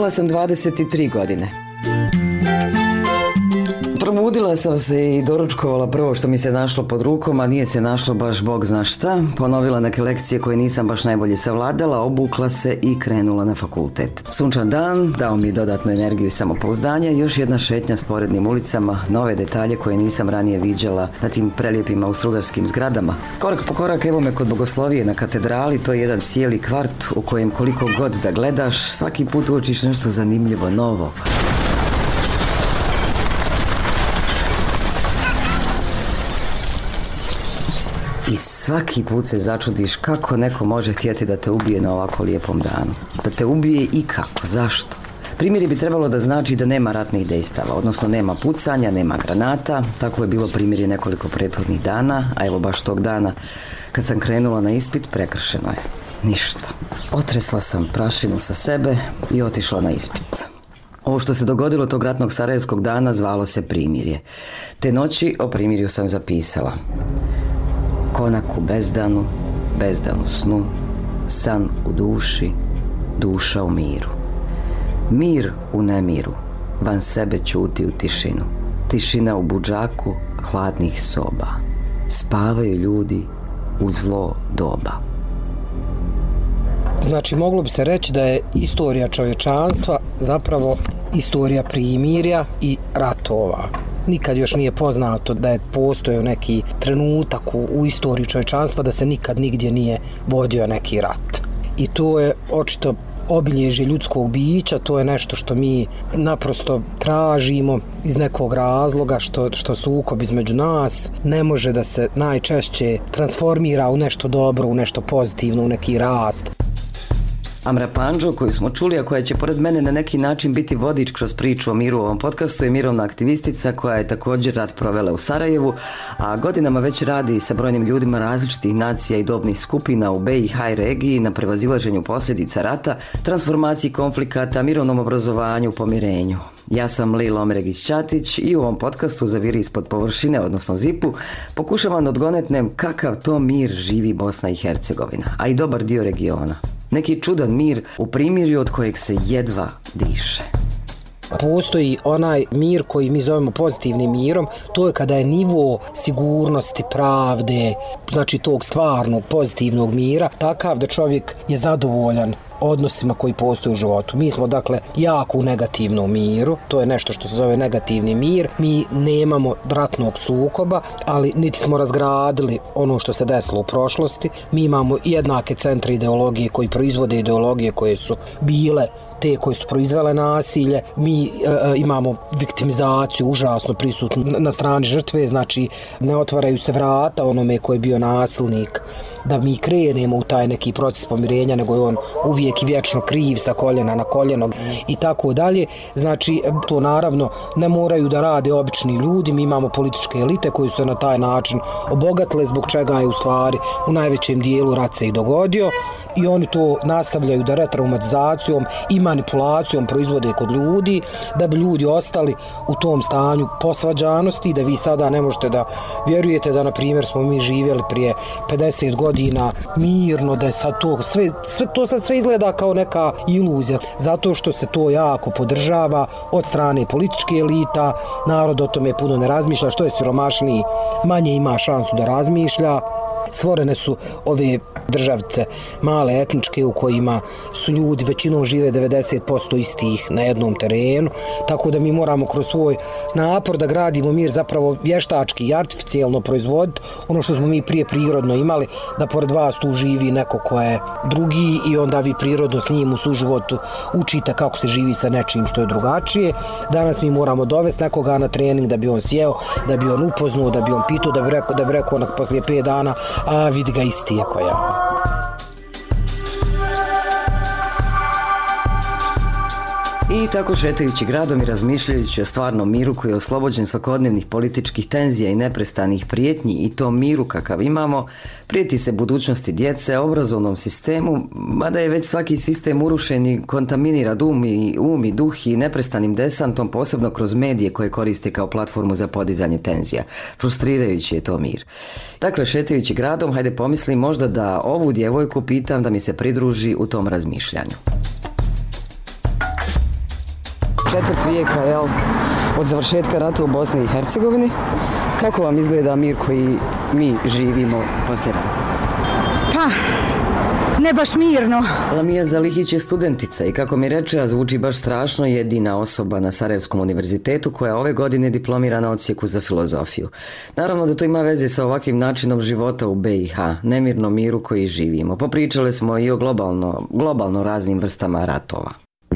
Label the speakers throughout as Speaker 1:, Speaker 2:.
Speaker 1: Imala sam 23 godine. Probudila sam se i doručkovala prvo što mi se našlo pod rukom, a nije se našlo baš bog zna šta. Ponovila neke lekcije koje nisam baš najbolje savladala, obukla se i krenula na fakultet. Sunčan dan dao mi dodatnu energiju i samopouzdanje, još jedna šetnja sporednim ulicama, nove detalje koje nisam ranije viđala na tim prelijepim austrugarskim zgradama. Korak po korak evo me kod Bogoslovije na katedrali, to je jedan cijeli kvart u kojem koliko god da gledaš, svaki put uočiš nešto zanimljivo, novo. I svaki put se začudiš kako neko može htjeti da te ubije na ovako lijepom danu. Da te ubije i kako, zašto? Primjeri bi trebalo da znači da nema ratnih dejstava, odnosno nema pucanja, nema granata. Tako je bilo primjeri nekoliko prethodnih dana, a evo baš tog dana kad sam krenula na ispit prekršeno je. Ništa. Otresla sam prašinu sa sebe i otišla na ispit. Ovo što se dogodilo tog ratnog sarajevskog dana zvalo se primirje. Te noći o primirju sam zapisala: konak u bezdanu, bezdan u snu, san u duši, duša u miru. Mir u nemiru, van sebe ćuti u tišinu. Tišina u budžaku hladnih soba. Spavaju ljudi u zlo doba.
Speaker 2: Znači, moglo bi se reći da je istorija čovječanstva zapravo istorija primirja i ratova. Nikad još nije poznato da je postojao neki trenutak u istoriji čovječanstva da se nikad nigdje nije vodio neki rat. I to je očito obilježje ljudskog bića, to je nešto što mi naprosto tražimo iz nekog razloga, što sukob između nas ne može da se najčešće transformira u nešto dobro, u nešto pozitivno, u neki rast.
Speaker 1: Amra Pandžo, koju smo čuli, a koja će pored mene na neki način biti vodič kroz priču o miru u ovom podcastu, je mirovna aktivistica koja je također rat provela u Sarajevu, a godinama već radi sa brojnim ljudima različitih nacija i dobnih skupina u BiH i regiji na prevazilaženju posljedica rata, transformaciji konflikata, mirovnom obrazovanju, pomirenju. Ja sam Lila Omeregić-Ćatić i u ovom podcastu Zaviri ispod površine, odnosno ZIP-u, pokušavam da odgonetnem kakav to mir živi Bosna i Hercegovina, a i dobar dio regiona. Neki čudan mir u primirju od kojeg se jedva diše.
Speaker 2: Postoji onaj mir koji mi zovemo pozitivnim mirom, to je kada je nivo sigurnosti, pravde, znači tog stvarnog pozitivnog mira, takav da čovjek je zadovoljan odnosima koji postoje u životu. Mi smo dakle jako u negativnom miru, to je nešto što se zove negativni mir. Mi nemamo ratnog sukoba, ali niti smo razgradili ono što se desilo u prošlosti. Mi imamo jednake centre ideologije koji proizvode ideologije koje su bile te koje su proizvele nasilje. Mi imamo viktimizaciju užasno prisutnu na strani žrtve, znači ne otvaraju se vrata onome koji je bio nasilnik da mi krenemo u taj neki proces pomirenja, nego je on uvijek i vječno kriv sa koljena na koljeno i tako dalje. Znači, to naravno ne moraju da rade obični ljudi, mi imamo političke elite koji su se na taj način obogatile, zbog čega je u stvari u najvećem dijelu rat se i dogodio i oni to nastavljaju da retraumatizacijom i manipulacijom proizvode kod ljudi, da bi ljudi ostali u tom stanju posvađanosti, da vi sada ne možete da vjerujete da, na primjer, smo mi živjeli prije 50 godina mirno, da je sad to sad sve izgleda kao neka iluzija, zato što se to jako podržava od strane političke elita, narod o tome puno ne razmišlja, što je siromašniji, manje ima šansu da razmišlja. Stvorene su ove državice male etničke u kojima su ljudi većinom žive 90% istih na jednom terenu, tako da mi moramo kroz svoj napor da gradimo mir zapravo vještački i artificijelno proizvoditi ono što smo mi prije prirodno imali, da pored vas tu živi neko ko je drugi i onda vi prirodno s njim u suživotu učite kako se živi sa nečim što je drugačije. Danas mi moramo dovesti nekoga na trening da bi on sjeo, da bi on upoznao, da bi on pitao, da bi rekao poslije 5 dana, a vidi ga isti je ko ja.
Speaker 1: I tako šetajući gradom i razmišljajući o stvarnom miru koji je oslobođen svakodnevnih političkih tenzija i neprestanih prijetnji i tom miru kakav imamo, prijeti se budućnosti djece, obrazovnom sistemu, mada je već svaki sistem urušen i kontaminira um i duh i neprestanim desantom, posebno kroz medije koje koriste kao platformu za podizanje tenzija. Frustrirajući je to mir. Dakle, šetajući gradom, hajde pomislim možda da ovu djevojku pitam da mi se pridruži u tom razmišljanju. četvrt vijeka, jel, od završetka rata u Bosni i Hercegovini. Kako vam izgleda mir koji mi živimo poslije rata?
Speaker 3: Pa, ne baš mirno.
Speaker 1: Lamija Zalihić je studentica i kako mi reče, a zvuči baš strašno, jedina osoba na Sarajevskom univerzitetu koja ove godine diplomira na odsjeku za filozofiju. Naravno da to ima veze sa ovakvim načinom života u BiH, nemirnom miru koji živimo. Popričali smo i o globalno raznim vrstama ratova.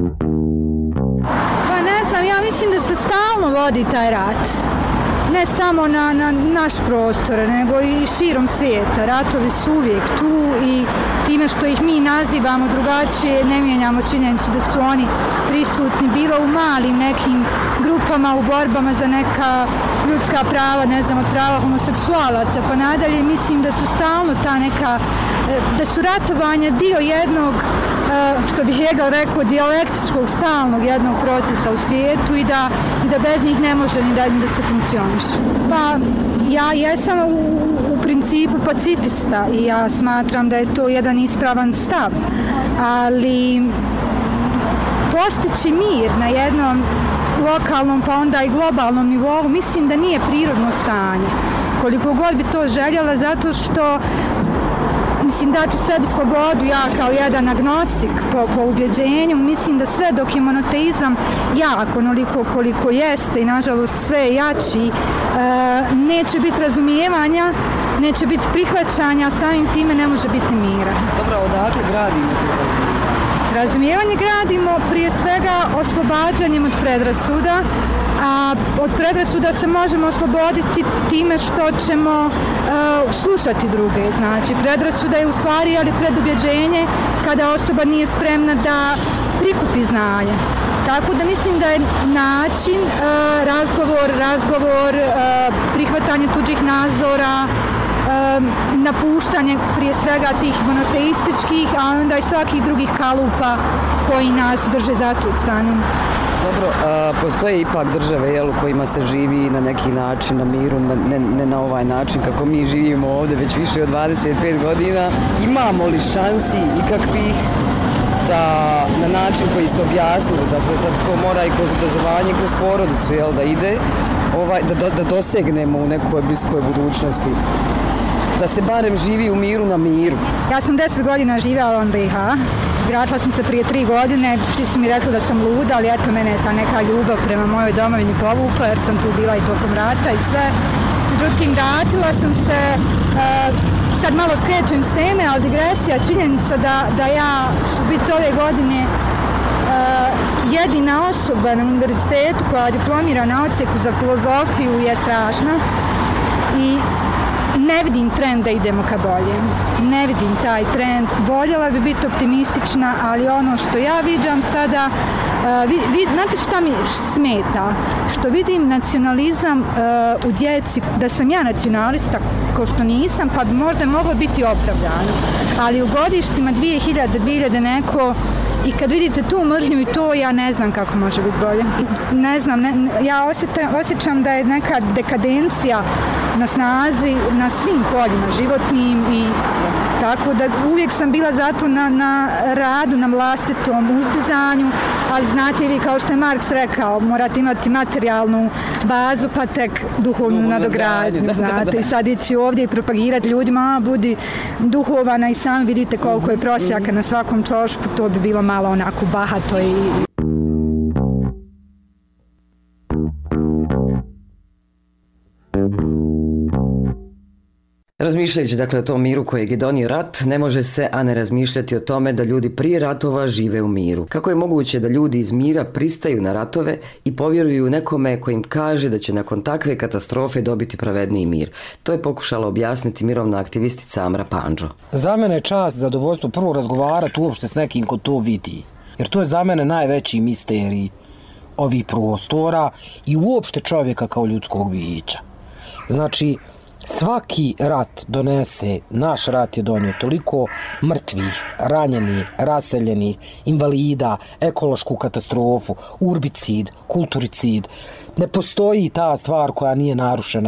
Speaker 3: Pa ne znam, ja mislim da se stalno vodi taj rat. Ne samo na naš prostor, nego i širom svijeta. Ratovi su uvijek tu i time što ih mi nazivamo drugačije, ne mijenjamo činjenicu da su oni prisutni bilo u malim nekim grupama, u borbama za neka ljudska prava, ne znam, od prava homoseksualaca pa nadalje. Mislim da su stalno ta neka, da su ratovanja dio jednog, što bih Hegel rekao, dijalektičkog stalnog jednog procesa u svijetu i da bez njih ne može ni da se funkcioniše. Pa ja jesam u principu pacifista i ja smatram da je to jedan ispravan stav, ali postići mir na jednom lokalnom pa onda i globalnom nivou mislim da nije prirodno stanje. Koliko god bi to željela, zato što mislim da ću sebi slobodu, ja kao jedan agnostik po ubjeđenju, mislim da sve dok je monoteizam jak, onoliko koliko jeste i nažalost sve jači, neće biti razumijevanja, neće biti prihvaćanja, samim time ne može biti mira.
Speaker 1: Dobro, odakle gradimo to razumijevanje?
Speaker 3: Razumijevanje gradimo prije svega oslobađanjem od predrasuda, a od predrasuda se možemo osloboditi time što ćemo slušati druge. Znači, predrasuda je u stvari ali predubjeđenje kada osoba nije spremna da prikupi znanje. Tako da mislim da je način razgovor, prihvatanje tuđih nazora, napuštanje prije svega tih monoteističkih, a onda i svakih drugih kalupa koji nas drže zatucanim.
Speaker 1: Dobro, postoje ipak države u kojima se živi na neki način na miru, ne na ovaj način kako mi živimo ovdje već više od 25 godina. Imamo li šansi ikakvih da na način koji ste objasnili, dakle sad to mora i kroz obrazovanje, kroz porodicu, da ide, da dosegnemo u nekoj bliskoj budućnosti, da se barem živi u miru na miru?
Speaker 3: Ja sam 10 godina živjela u BiH. Vratila sam se prije 3 godine, svi su mi rekli da sam luda, ali eto mene je ta neka ljubav prema mojoj domovini povukla jer sam tu bila i tokom rata i sve. Međutim, vratila sam se, sad malo skrećem s teme, ali digresija, činjenica da ja ću biti ove godine jedina osoba na univerzitetu koja diplomira na odsjeku za filozofiju je strašna i ne vidim trend da idemo ka bolje. Ne vidim taj trend. Voljela bi biti optimistična, ali ono što ja viđam sada, znate šta mi smeta? Što vidim nacionalizam u djeci, da sam ja nacionalista, ko što nisam, pa bi možda moglo biti opravdano. Ali u godištima 2000 neko, i kad vidite tu mržnju i to, ja ne znam kako može biti bolje. Ne znam, ja osjećam da je neka dekadencija na snazi na svim poljima životnim i tako da uvijek sam bila zato na radu, na vlastitom uzdizanju, ali znate vi, kao što je Marks rekao, morate imati materijalnu bazu pa tek duhovnu nadogradnju, znate, i sad ići ovdje i propagirati ljudima, budi duhovana i sami vidite koliko je prosjaka na svakom čošku, to bi bilo malo onako bahato i...
Speaker 1: Razmišljajući dakle o tom miru kojeg je donio rat, ne može se a ne razmišljati o tome da ljudi prije ratova žive u miru. Kako je moguće da ljudi iz mira pristaju na ratove i povjeruju nekome koji im kaže da će nakon takve katastrofe dobiti pravedniji mir? To je pokušala objasniti mirovna aktivistica Amra Pandžo.
Speaker 2: Za mene je čast, zadovoljstvo prvo razgovarati uopšte s nekim ko to vidi. Jer to je za mene najveći misterij ovih prostora i uopšte čovjeka kao ljudskog bića. Znači, Svaki rat donese, naš rat je donio toliko mrtvih, ranjenih, raseljenih, invalida, ekološku katastrofu, urbicid, kulturicid. Ne postoji ta stvar koja nije narušena.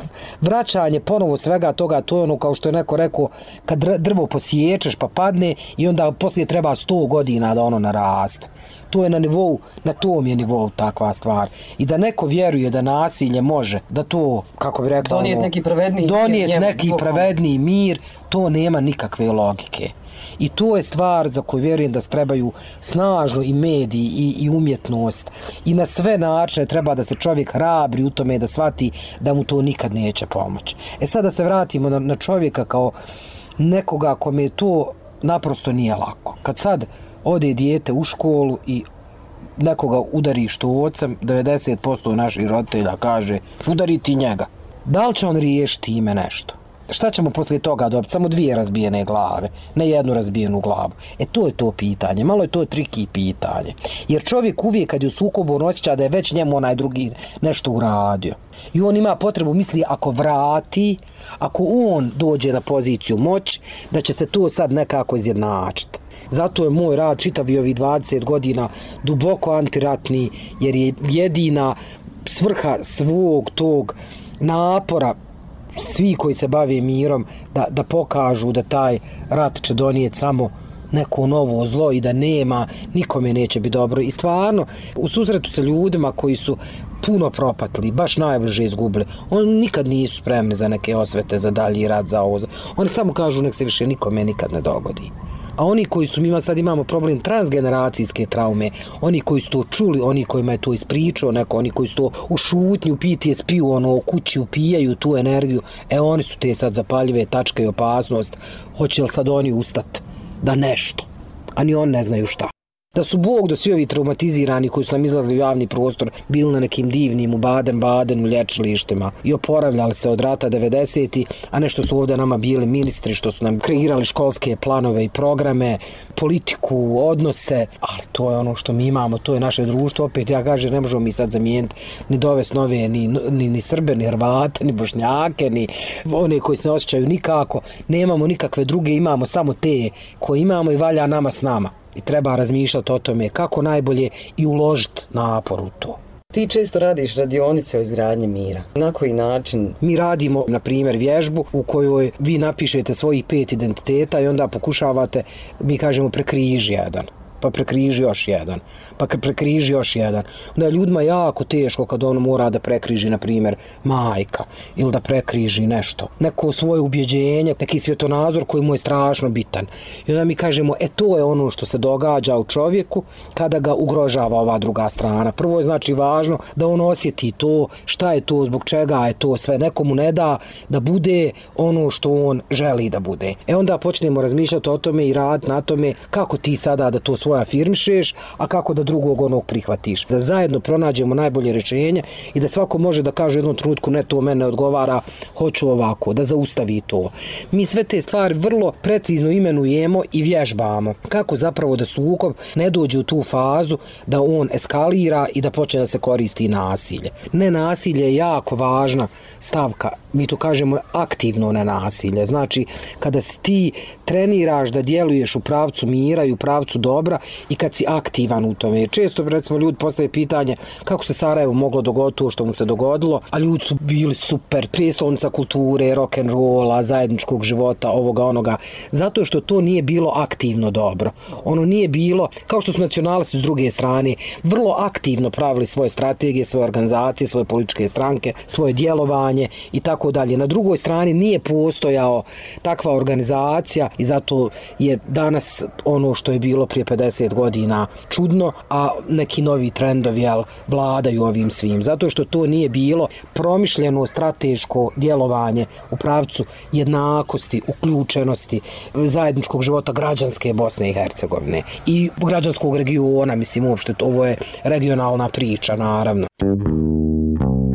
Speaker 2: Vraćanje ponovo svega toga, to je ono kao što je neko rekao, kad drvo posiječeš pa padne i onda poslije treba 100 godina da ono naraste. To je na nivou, na tom je nivou takva stvar. I da neko vjeruje da nasilje može, da to, kako bi rekao,
Speaker 4: donijeti neki pravedniji
Speaker 2: mir, to nema nikakve logike. I to je stvar za koju vjerujem da trebaju snažno i mediji i umjetnost i na sve načine treba da se čovjek hrabri u tome da shvati da mu to nikad neće pomoći. Sad da se vratimo na čovjeka kao nekoga kome to naprosto nije lako. Kad sad ode dijete u školu i nekoga udari štocem, 90% naših roditelja kaže udari ti njega. Da li će on riješiti ime nešto? Šta ćemo poslije toga dobiti? Samo 2 razbijene glave, ne 1 razbijenu glavu. To je to pitanje, malo je to triki pitanje. Jer čovjek uvijek kad je u sukobu on osjeća da je već njemu onaj drugi nešto uradio. I on ima potrebu, misli, ako vrati, ako on dođe na poziciju moći, da će se to sad nekako izjednačiti. Zato je moj rad čitavi ovih 20 godina duboko antiratni, jer je jedina svrha svog tog napora svi koji se bave mirom da pokažu da taj rat će donijeti samo neko novo zlo i da nema, nikome neće biti dobro. I stvarno, u susretu sa ljudima koji su puno propatili, baš najbliže izgubili, oni nikad nisu spremni za neke osvete, za dalji rat, za ovo. Oni samo kažu nek se više nikome nikad ne dogodi. A oni koji su, mi sad imamo problem transgeneracijske traume, oni koji su to čuli, oni kojima je to ispričao neko, oni koji su to u šutnju, PTSP-u, u kući upijaju tu energiju, oni su te sad zapaljive tačke i opasnost. Hoće li sad oni ustati da nešto, a ni oni ne znaju šta. Da su Bog, da svi ovi traumatizirani koji su nam izlazili u javni prostor bili na nekim divnim u Baden-Badenu lječilištima i oporavljali se od rata 90-ih, a nešto su ovdje nama bili ministri što su nam kreirali školske planove i programe, politiku, odnose, ali to je ono što mi imamo, to je naše društvo. Opet ja kažem, ne možemo mi sad zamijeniti ni dovesti nove, ni Srbe, ni Hrvate, ni Bošnjake, ni one koji se ne osjećaju nikako. Nemamo nikakve druge, imamo samo te koje imamo i valja nama s nama. I treba razmišljati o tome kako najbolje i uložiti napor u to.
Speaker 1: Ti često radiš radionice o izgradnji mira. Na koji način?
Speaker 2: Mi radimo, na primjer, vježbu u kojoj vi napišete svojih 5 identiteta i onda pokušavate, mi kažemo, prekriži jedan. Pa prekriži još jedan, pa prekriži još jedan. Onda je ljudima jako teško kad ono mora da prekriži, na primjer, majka, ili da prekriži nešto, neko svoje ubjeđenje, neki svjetonazor koji mu je strašno bitan. I onda mi kažemo, to je ono što se događa u čovjeku kada ga ugrožava ova druga strana. Prvo je znači važno da on osjeti to, šta je to, zbog čega je to sve, nekomu ne da da bude ono što on želi da bude. Onda počnemo razmišljati o tome i raditi na tome kako ti sada da to svoje afirmišeš, a kako da drugog onog prihvatiš. Da zajedno pronađemo najbolje rješenje i da svako može da kaže u jednom trenutku ne, to mene odgovara, hoću ovako, da zaustavi to. Mi sve te stvari vrlo precizno imenujemo i vježbamo. Kako zapravo da sukob ne dođe u tu fazu da on eskalira i da počne da se koristi nasilje. Nenasilje je jako važna stavka. Mi to kažemo aktivno nenasilje. Znači, kada ti treniraš da djeluješ u pravcu mira i u pravcu dobra i kad si aktivan u tome. Često, recimo, ljudi postave pitanje kako se Sarajevo moglo dogoditi to što mu se dogodilo, a ljudi su bili super, prijestolnica kulture, rock'n'rolla, zajedničkog života, ovoga, onoga. Zato što to nije bilo aktivno dobro. Ono nije bilo, kao što su nacionalisti s druge strane, vrlo aktivno pravili svoje strategije, svoje organizacije, svoje političke stranke, svoje djelovanje i tako dalje. Na drugoj strani nije postojao takva organizacija i zato je danas ono što je bilo prije 50 godina čudno, a neki novi trendovi vladaju ovim svim. Zato što to nije bilo promišljeno strateško djelovanje u pravcu jednakosti, uključenosti, zajedničkog života građanske Bosne i Hercegovine i građanskog regiona, mislim uopšte, ovo je regionalna priča, naravno.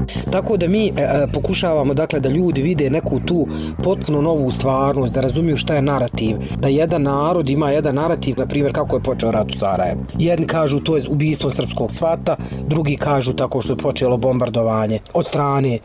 Speaker 2: Tako da mi pokušavamo dakle da ljudi vide neku tu potpuno novu stvarnost, da razumiju šta je narativ, da jedan narod ima jedan narativ, na primjer kako je počeo rat u Sarajevu. Jedni kažu to je ubijstvo srpskog svata, drugi kažu tako što je počelo bombardovanje od strane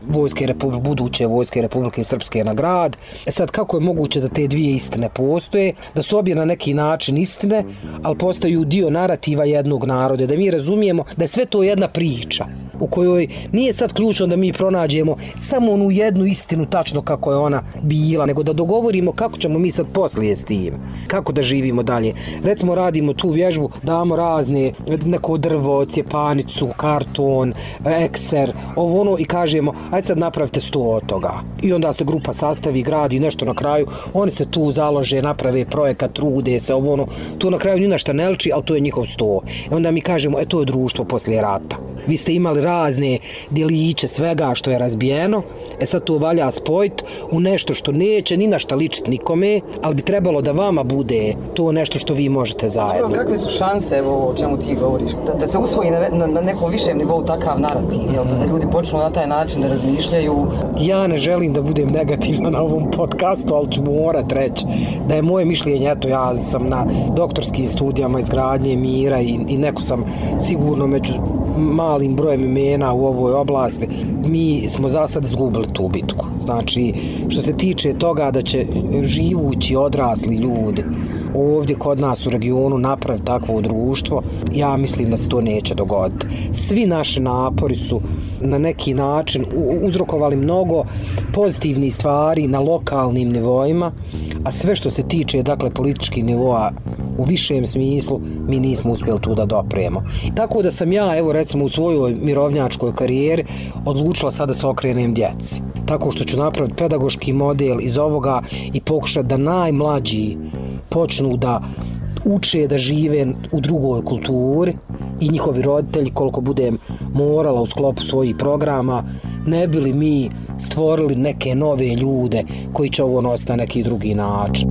Speaker 2: buduće vojske Republike Srpske na grad. Sad kako je moguće da te dvije istine postoje, da su obje na neki način istine, ali postaju dio narativa jednog naroda, da mi razumijemo da je sve to jedna priča u kojoj nije sad ključno da mi pronađemo samo onu jednu istinu tačno kako je ona bila, nego da dogovorimo kako ćemo mi sad poslije s tim, kako da živimo dalje. Recimo radimo tu vježbu, damo razne, neko drvo, cjepanicu, karton, ekser, ovo ono i kažemo ajde sad napravite 100 od toga. I onda se grupa sastavi, gradi nešto na kraju, oni se tu založe, naprave projekat, trude se, ovo ono, to na kraju ni na šta ne liči, ali to je njihov 100. I onda mi kažemo to je društvo poslije rata. Vi ste imali razne djeliće svega što je razbijeno, sad to valja spojiti u nešto što neće ni na šta ličiti nikome, ali bi trebalo da vama bude to nešto što vi možete zajedno.
Speaker 1: Kakve su šanse, evo o čemu ti govoriš, da se usvoji na nekom višem nivou takav narativ, da ljudi počnu na taj način da razmišljaju?
Speaker 2: Ja ne želim da budem negativna na ovom podcastu, ali ću morat reći da je moje mišljenje, eto ja sam na doktorskim studijama izgradnje mira i neko sam sigurno među malim brojem imena u ovoj oblasti. Mi smo za sad izgubili tu bitku. Znači, što se tiče toga da će živući odrasli ljudi ovdje kod nas u regionu napraviti takvo društvo, ja mislim da se to neće dogoditi. Svi naši napori su na neki način uzrokovali mnogo pozitivnih stvari na lokalnim nivoima, a sve što se tiče dakle političkih nivoa u višem smislu mi nismo uspjeli tu da dopremo. Tako da sam ja, evo recimo u svojoj mirovnjačkoj karijeri odlučila sada se okrenem djeci. Tako što ću napraviti pedagoški model iz ovoga i pokušati da najmlađi počnu da uče da žive u drugoj kulturi i njihovi roditelji koliko budem morala u sklopu svojih programa, ne bi li mi stvorili neke nove ljude koji će ovo nositi na neki drugi način.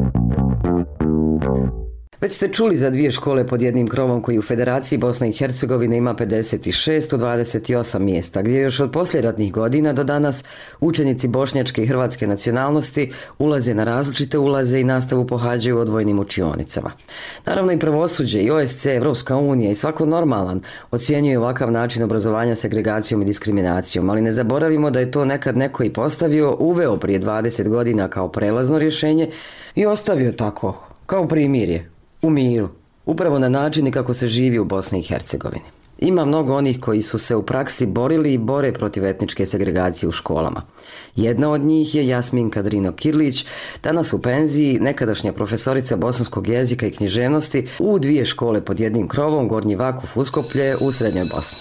Speaker 1: Već ste čuli za 2 škole pod jednim krovom koji u Federaciji Bosne i Hercegovine ima 56 u 28 mjesta, gdje još od posljeratnih godina do danas učenici bošnjačke i hrvatske nacionalnosti ulaze na različite ulaze i nastavu pohađaju u odvojnim učionicama. Naravno i pravosuđe, i OSCE, Evropska unija i svako normalan ocjenjuje ovakav način obrazovanja segregacijom i diskriminacijom, ali ne zaboravimo da je to nekad neko i postavio, uveo prije 20 godina kao prelazno rješenje i ostavio tako, kao primirje. U miru, upravo na način kako se živi u Bosni i Hercegovini. Ima mnogo onih koji su se u praksi borili i bore protiv etničke segregacije u školama. Jedna od njih je Jasminka Drino Kirlić, danas u penziji, nekadašnja profesorica bosanskog jezika i književnosti u 2 škole pod jednim krovom, Gornji Vakuf Uskoplje u Srednjoj Bosni.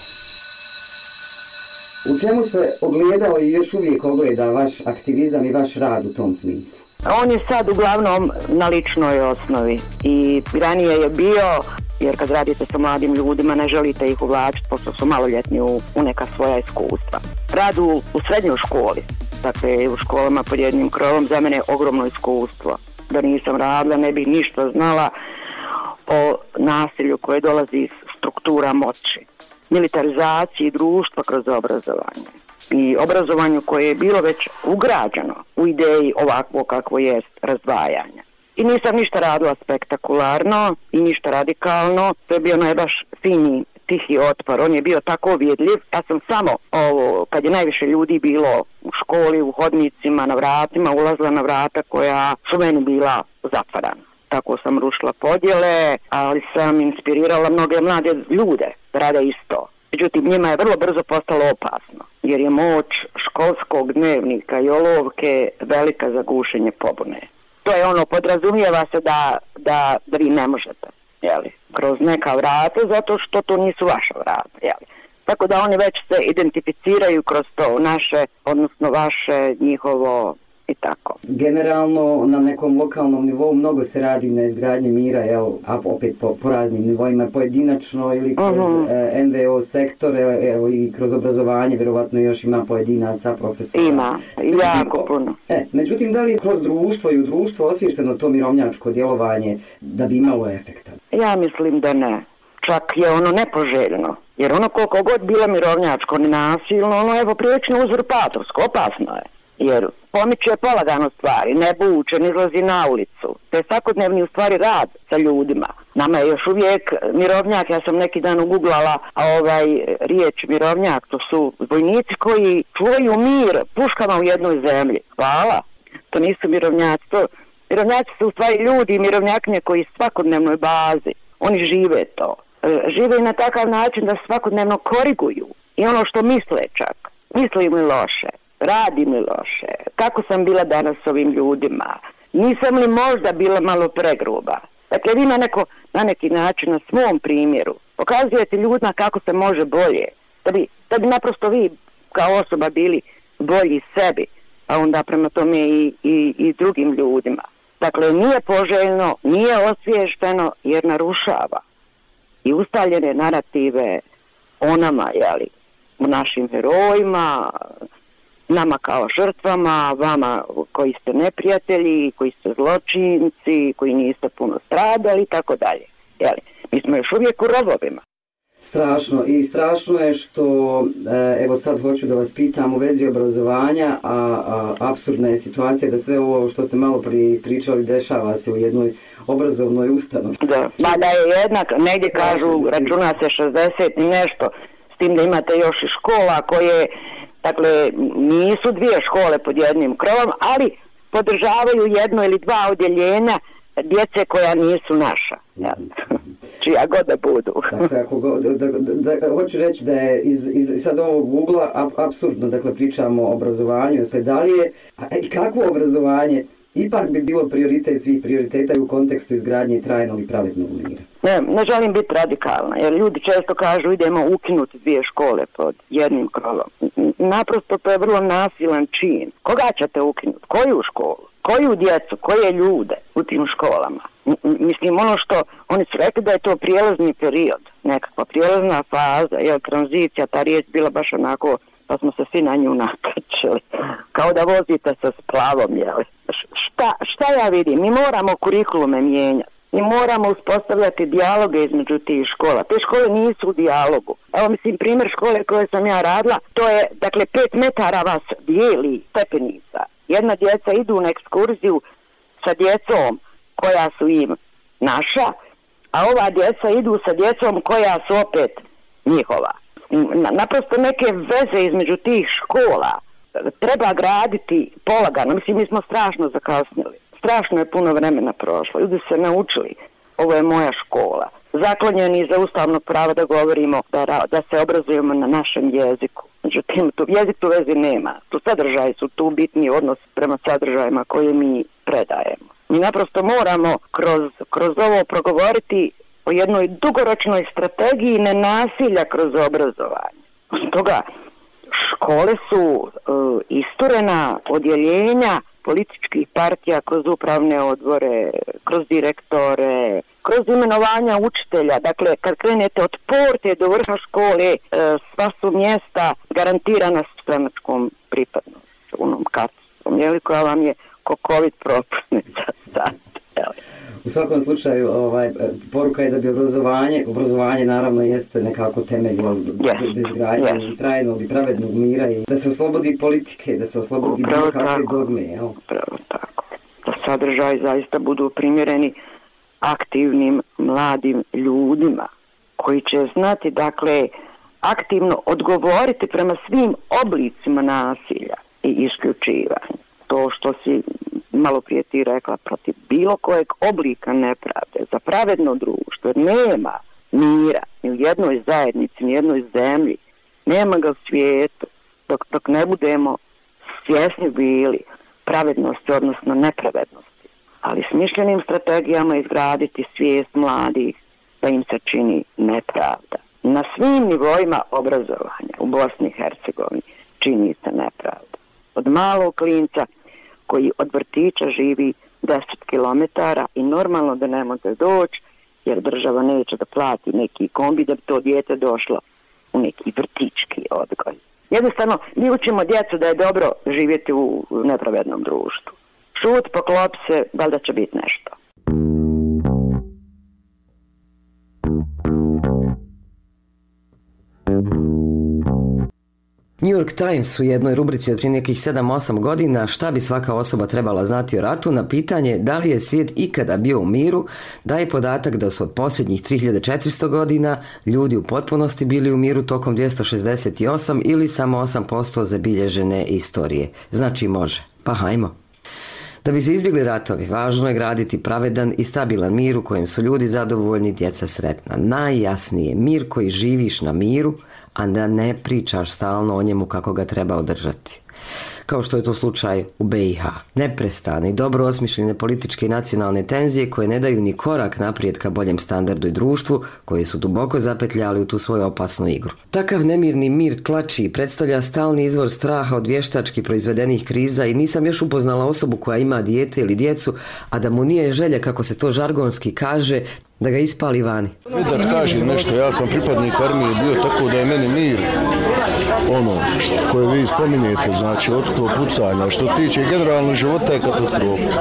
Speaker 1: U čemu se ogledao i još uvijek ogleda vaš aktivizam i vaš rad u tom smislu?
Speaker 5: On je sad uglavnom na ličnoj osnovi i ranije je bio, jer kad radite sa mladim ljudima ne želite ih uvlačiti pošto su maloljetni u neka svoja iskustva. Rad u srednjoj školi, dakle u školama pod jednim krovom, za mene je ogromno iskustvo. Da nisam radila ne bih ništa znala o nasilju koje dolazi iz struktura moći, militarizaciji društva kroz obrazovanje. I obrazovanju koje je bilo već ugrađeno u ideji ovakvo kakvo jest razdvajanja. I nisam ništa radila spektakularno i ništa radikalno, to je bio baš fini, tihi otpor, on je bio tako vidljiv. Ja sam samo, kad je najviše ljudi bilo u školi, u hodnicima, na vratima, ulazila na vrata koja su meni bila zatvarana. Tako sam rušila podjele, ali sam inspirirala mnoge mlade ljude da rade isto. Međutim, njima je vrlo brzo postalo opasno, jer je moć školskog dnevnika i olovke velika za gušenje pobune. To je podrazumijeva se da vi ne možete, kroz neka vrata, zato što to nisu vaša vrata, Tako da oni već se identificiraju kroz to naše, odnosno vaše, njihovo i tako.
Speaker 1: Generalno na nekom lokalnom nivou mnogo se radi na izgradnji mira, a opet po raznim nivoima, pojedinačno ili kroz NVO sektor, i kroz obrazovanje, vjerovatno još ima pojedinaca, profesora.
Speaker 5: Ima, jako puno.
Speaker 1: Međutim, da li je kroz društvo i u društvu osvješteno to mirovnjačko djelovanje da bi imalo efekta?
Speaker 5: Ja mislim da ne. čak je ono nepoželjno. Jer ono koliko god bilo mirovnjačko, nasilno, ono je poprilično uzurpatorsko, opasno je. Jer pomiče polagano stvari, ne buče, ne izlazi na ulicu. To je svakodnevni u stvari rad sa ljudima. Nama je još uvijek mirovnjak, ja sam neki dan uguglala riječ mirovnjak, to su vojnici koji čuvaju mir puškama u jednoj zemlji. Hvala, to nisu mirovnjaci, mirovnjaci su u stvari ljudi i mirovnjaknje koji svakodnevnoj bazi, oni žive to. Žive na takav način da svakodnevno koriguju i ono što misle čak, misli mi loše, radi mi loše, kako sam bila danas s ovim ljudima, nisam li možda bila malo pregruba. Dakle, vi na neki način na svom primjeru pokazujete ljudima kako se može bolje, da bi naprosto vi kao osoba bili bolji sebi, a onda prema tome i drugim ljudima. Dakle, nije poželjno, nije osviješteno jer narušava i ustaljene narative o nama, o našim herojima, nama kao žrtvama, vama koji ste neprijatelji, koji ste zločinci, koji niste puno stradali i tako dalje. Mi smo još uvijek u rovovima.
Speaker 1: Strašno. I strašno je što, evo sad hoću da vas pitam u vezi obrazovanja, a apsurdna je situacija da sve ovo što ste malo prije ispričali dešava se u jednoj obrazovnoj ustanovi.
Speaker 5: Da je jednak, negdje kažu, računa se 60 i nešto, s tim da imate još i škola koje, dakle, nisu dvije škole pod jednim krovom, ali podržavaju jedno ili dva odjeljenja djece koja nisu naša. Čija god da budu.
Speaker 1: Hoću reći da je iz sad ovog ugla apsurdno, dakle, pričamo o obrazovanju, sve da li je, i kakvo obrazovanje ipak bi bilo prioritet svih prioriteta u kontekstu izgradnje trajnog i pravednog mira?
Speaker 5: Ne želim biti radikalna, jer ljudi često kažu idemo ukinuti dvije škole pod jednim krovom. Naprosto to je vrlo nasilan čin. Koga ćete ukinuti? Koju školu? Koju djecu? Koje ljude u tim školama? Mislim, ono što oni su rekli da je to prijelazni period, nekakva prijelazna faza, tranzicija, ta riječ bila baš onako, pa smo se svi na nju nakačili, kao da vozite sa splavom, Šta ja vidim? Mi moramo kurikulume mijenjati. Mi moramo uspostavljati dijaloge između tih škola. Te škole nisu u dijalogu. Evo, mislim, primjer škole koje sam ja radila, to je, dakle, 5 metara vas dijeli stepenica. Jedna djeca idu na ekskurziju sa djecom koja su im naša, a ova djeca idu sa djecom koja su opet njihova. Naprosto neke veze između tih škola treba graditi polagano. Mislim, mi smo strašno zakasnili. Strašno je puno vremena prošlo. Ljudi se naučili. Ovo je moja škola. Zaklonjeni za ustavno pravo da govorimo, da se obrazujemo na našem jeziku. Međutim, jezik tu vezi nema. Tu sadržaji su tu bitni odnos prema sadržajima koje mi predajemo. Mi naprosto moramo kroz ovo progovoriti o jednoj dugoročnoj strategiji nenasilja kroz obrazovanje. Od toga škole su isturena odjeljenja političkih partija kroz upravne odbore, kroz direktore, kroz imenovanja učitelja. Dakle, kad krenete od porte do vrha škole, sva su mjesta garantirana stranačkom pripadnošću, onom karticom, koja vam je ko COVID propusnica sad.
Speaker 1: U svakom slučaju, poruka je da bi obrazovanje naravno jeste nekako temelj do izgradnje trajnog i pravednog mira i da se oslobodi politike, da se oslobodi bilo kakve dogme.
Speaker 5: Upravo tako. Da sadržaji zaista budu primjereni aktivnim mladim ljudima koji će znati, dakle, aktivno odgovoriti prema svim oblicima nasilja i isključivanja. To što si malo prije ti rekla, protiv bilo kojeg oblika nepravde, za pravedno društvo, nema mira ni u jednoj zajednici, ni u jednoj zemlji, nema ga u svijetu, dok ne budemo svjesni bili pravednosti, odnosno nepravednosti. Ali smišljenim strategijama izgraditi svijest mladih da im se čini nepravda. Na svim nivoima obrazovanja u Bosni i Hercegovini čini se nepravda. Od malog klinca koji od vrtića živi 10 kilometara i normalno da ne može doći jer država neće da plati neki kombi da bi to dijete došlo u neki vrtički odgoj. Jednostavno, mi učimo djecu da je dobro živjeti u nepravednom društvu. Šut, poklop se, valjda će biti nešto.
Speaker 1: New York Times u jednoj rubrici od prije nekih 7-8 godina šta bi svaka osoba trebala znati o ratu na pitanje da li je svijet ikada bio u miru, daje podatak da su od posljednjih 3400 godina ljudi u potpunosti bili u miru tokom 268 ili samo 8% zabilježene istorije. Znači može. Pa hajmo. Da bi se izbjegli ratovi, važno je graditi pravedan i stabilan mir u kojem su ljudi zadovoljni, djeca sretna. Najjasnije, mir koji živiš na miru, a da ne pričaš stalno o njemu kako ga treba održati. Kao što je to slučaj u BiH. Neprestane i dobro osmišljene političke i nacionalne tenzije koje ne daju ni korak naprijed ka boljem standardu i društvu, koji su duboko zapetljali u tu svoju opasnu igru. Takav nemirni mir tlači i predstavlja stalni izvor straha od vještački proizvedenih kriza i nisam još upoznala osobu koja ima dijete ili djecu, a da mu nije želja, kako se to žargonski kaže, da ga ispali vani.
Speaker 6: Da kažem nešto, ja sam pripadnik armije bio, tako da je meni mir ono koje vi spominjete, znači odstvo pucanja. Što se tiče generalno života je katastrofa.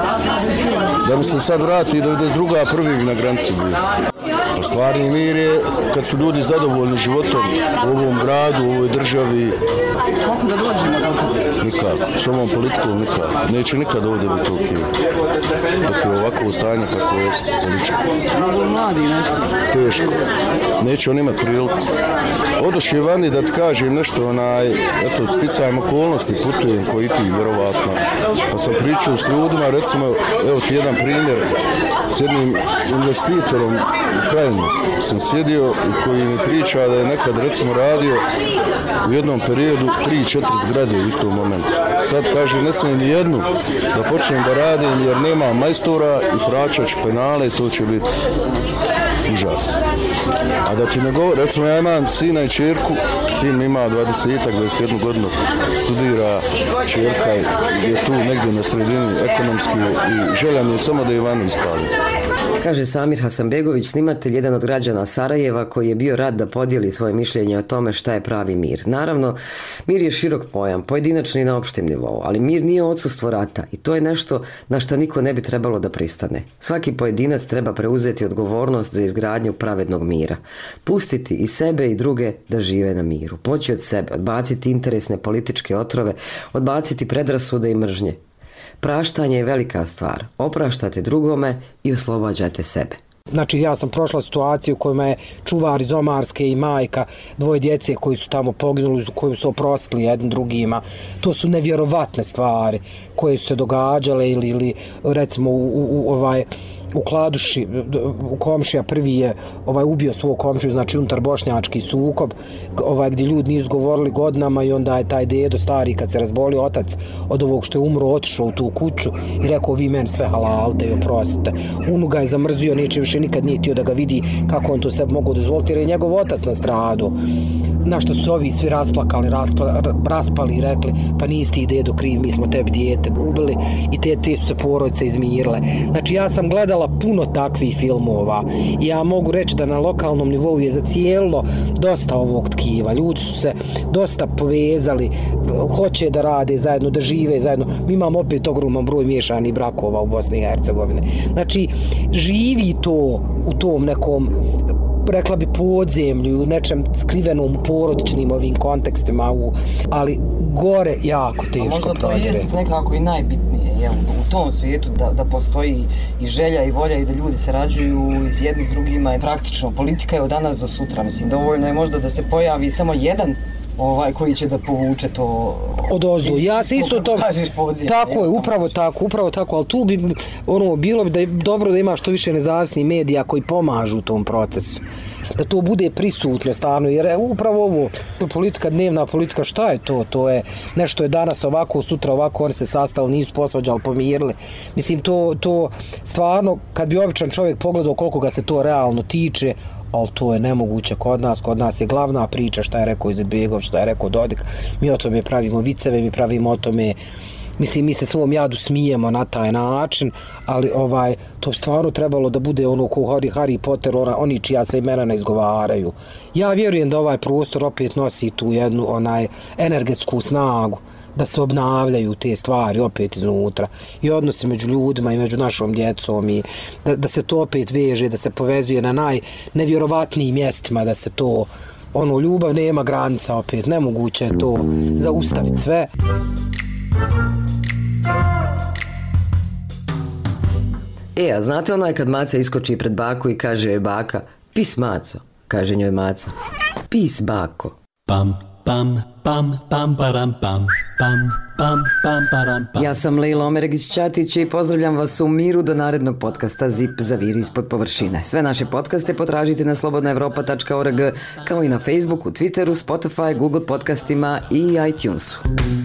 Speaker 6: Da mi se sad vrati 92. prvih na granici bio. Stvarni mir je kad su ljudi zadovoljni životom u ovom gradu, u ovoj državi.
Speaker 4: Kako da dođemo do toga?
Speaker 6: Nikako, s ovom politikom nikako. Neće nikad ovdje biti ok. Dok je ovako stanje kako je političko.
Speaker 4: Mnogo mladi nešto.
Speaker 6: Teško. Neće on imati priliku. Odošli vani da ti kažem nešto, eto, sticajem okolnosti, putujem koji ti, vjerovatno. Pa sam pričao s ljudima, recimo, evo ti jedan primjer, s jednim investitorom u Krajini sam sjedio i koji mi priča da je nekad, recimo, radio u jednom periodu 3-4 zgrade u istom momentu. Sad kaže, ne smijem ni jednu da počnem da radim jer nema majstora i plaćat ću penale, to će biti užas. A da ti ne govori, recimo ja imam sina i čerku, sin ima 21 godinu, studira, čerka je tu negdje na sredini ekonomski i želja mi je samo da je vani ispali.
Speaker 1: Kaže Samir Hasanbegović, snimatelj, jedan od građana Sarajeva koji je bio rad da podijeli svoje mišljenje o tome šta je pravi mir. Naravno, mir je širok pojam, pojedinačni na opštem nivou, ali mir nije odsustvo rata i to je nešto na što niko ne bi trebalo da pristane. Svaki pojedinac treba preuzeti odgovornost za izgradnju pravednog mira. Pustiti i sebe i druge da žive na miru. Poći od sebe, odbaciti interesne političke otrove, odbaciti predrasude i mržnje. Praštanje je velika stvar. Opraštate drugome i oslobađate sebe.
Speaker 2: Znači, ja sam prošla situaciju u kojima je čuvar iz Omarske i majka, dvoje djece koji su tamo poginuli, koji su oprostili jednim drugima. To su nevjerovatne stvari koje su se događale ili recimo u Kladuši, komšija prvi je ubio svog komšiju, znači unutar bošnjački sukob, gdje ljudi nisu govorili godinama i onda je taj dedo stari, kad se razbolio otac od ovog što je umro, otišao u tu kuću i rekao, vi meni sve halalte i oprostite. Unu ga je zamrzio, neće više nikad nije htio da ga vidi kako on to sebi mogu dozvoliti, jer je njegov otac na stradu. Na što su ovi svi rasplakali, raspali i rekli, pa nisi ti dedo kriv, mi smo tebi dijete ubili i te su se porodice izmirile. Znači, ja sam gledala puno takvih filmova i ja mogu reći da na lokalnom nivou je zacijelo dosta ovog tkiva. Ljudi su se dosta povezali, hoće da rade zajedno, da žive zajedno. Mi imamo opet ogroman broj miješanih brakova u Bosni i Hercegovini. Znači, živi to u tom nekom, rekla bi, podzemlju, u nečem skrivenom porodičnim ovim kontekstima, ali gore jako teško prodirati.
Speaker 4: Možda to jest nekako i najbitnije, jel, u tom svijetu da postoji i želja i volja i da ljudi sarađuju jedni s drugima. Praktično, politika je od danas do sutra, mislim, dovoljno je možda da se pojavi samo jedan koji će da povuče to
Speaker 2: odozdo. Ja se isto to tako je, upravo tako, ali tu bi bilo bi da je dobro da ima što više nezavisnih medija koji pomažu u tom procesu. Da to bude prisutno stvarno, jer upravo ovo politika, dnevna politika, šta je to? To je nešto je danas ovako, sutra ovako, oni se sastali, nisu posvađali, pomirili. Mislim, to stvarno, kad bi običan čovjek pogledao koliko ga se to realno tiče, ali to je nemoguće kod nas je glavna priča šta je rekao Izetbegović, šta je rekao Dodik, mi o tome pravimo viceve, mi pravimo o tome, mislim, mi se svom jadu smijemo na taj način, ali to stvarno trebalo da bude ono ko Harry Potter, oni čija se imena ne izgovaraju. Ja vjerujem da ovaj prostor opet nosi tu jednu energetsku snagu, da se obnavljaju te stvari opet iznutra i odnosi među ljudima i među našom djecom i da se to opet veže, da se povezuje na najnevjerovatnijim mjestima, da se to ono, ljubav nema granica opet, nemoguće je to zaustaviti sve.
Speaker 1: A znate onaj kad Maca iskoči pred baku i kaže joj baka, pis Maco, kaže njoj Maca, pis bako.
Speaker 7: Pam, pam, pam, pam, param, pam, pam, pam, pam, param, pam.
Speaker 1: Ja sam Lejla Omeregić-Ćatić i pozdravljam vas u miru do narednog podcasta Zip zaviri ispod površine. Sve naše podcaste potražite na slobodnaevropa.org, kao i na Facebooku, Twitteru, Spotify, Google podcastima i iTunesu.